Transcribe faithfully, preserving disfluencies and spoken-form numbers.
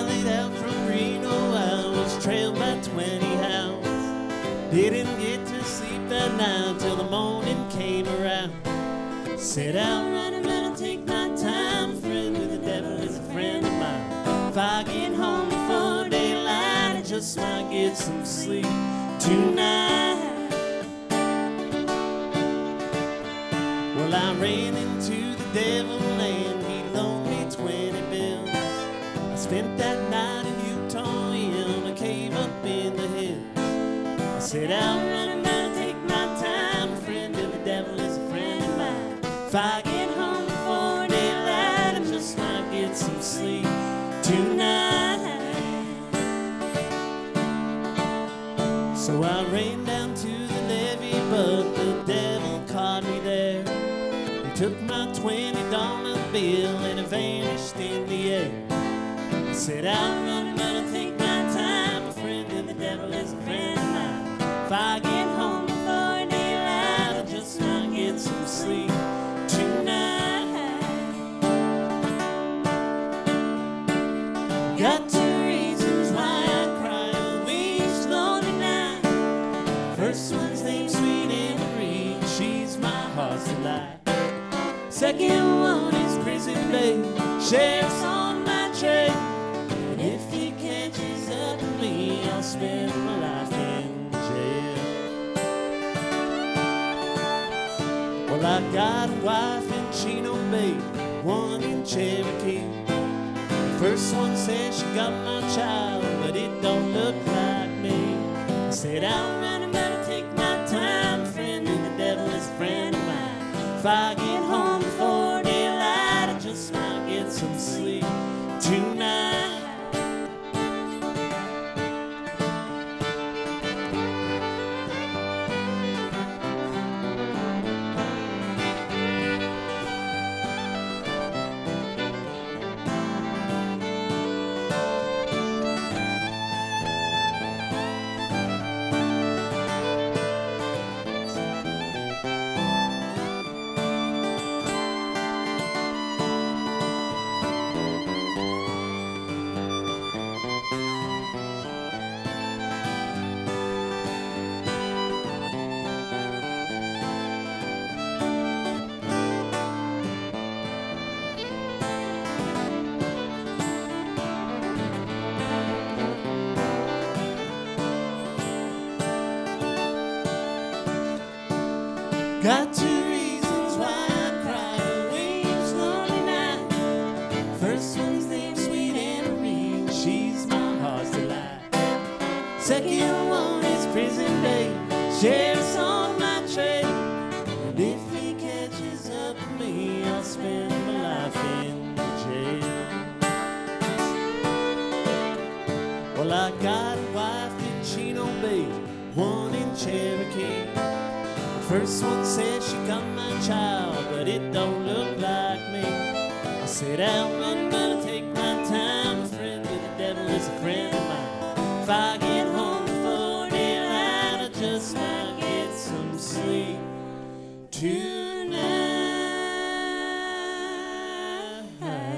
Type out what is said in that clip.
laid out from Reno, I was trailed by twenty hounds. Didn't get to sleep that night till the morning came around. Said I'll run and run and take my time. Friend with the devil is a friend of mine. If I get home before daylight, I just might get some sleep tonight. Well, I ran into the devil and he loaned me twenty bills. I spent that night in Utah in a cave up in the hills. I said I'll run and run and take my time. A friend of the devil is a friend of mine. If I get home before daylight, I just might get some sleep tonight. So I ran down to the levee, but the devil caught me there. He took my twenty dollar bill and it vanished in the air. I said I'll run and run and take my time. A friend of the devil is a friend of mine. If I get home before daylight, I just might get some sleep tonight. Got two reasons why I cry on each lonely night. First one's named Sweet Anne Marie, she's my heart's delight. Second one is Prison Babe, sheriff's on my trail. And if he catches up with me, I'll spend my life in jail. Well, I got a wife in Chino Bay, one in Cherokee. The first one says she got my child, but it don't look like me. I said I'll run and run and take my time. A friend of the devil is a friend of mine. If I get home before daylight, I just might get some sleep tonight. Got two reasons why I cry away each lonely night. First one's named Sweet Anne Marie, she's my heart's delight. Second one is Prison Babe, sheriff's on my trail. And if he catches up with me, I'll spend my life in jail. Well, I got a wife in Chino Bay, one in Cherokee. First one said she got my child, but it don't look like me. I said I'll run and run and take my time. A friend of the devil is a friend of mine. If I get home before daylight, I just might get some sleep tonight.